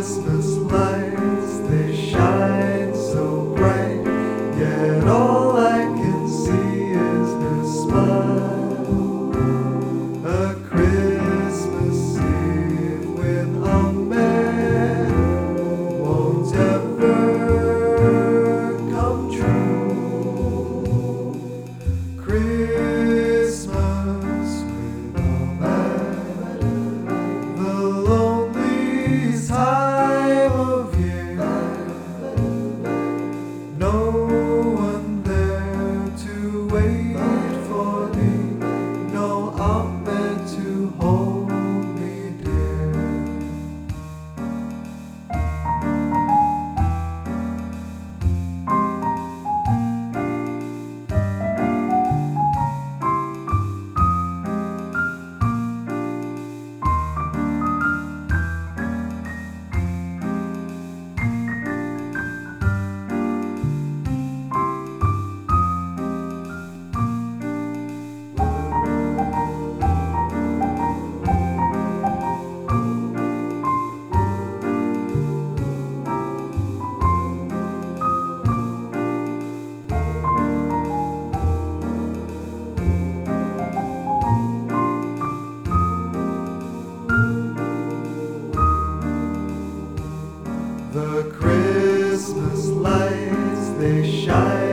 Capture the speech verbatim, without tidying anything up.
Christmas lights, they shine so bright, yet all I can see is her smile. A Christmas Eve with a man won't ever come true. Christmas with a man, the loneliest time of year. No one there to wait for me, no arm there to hold me dear. The Christmas lights, they shine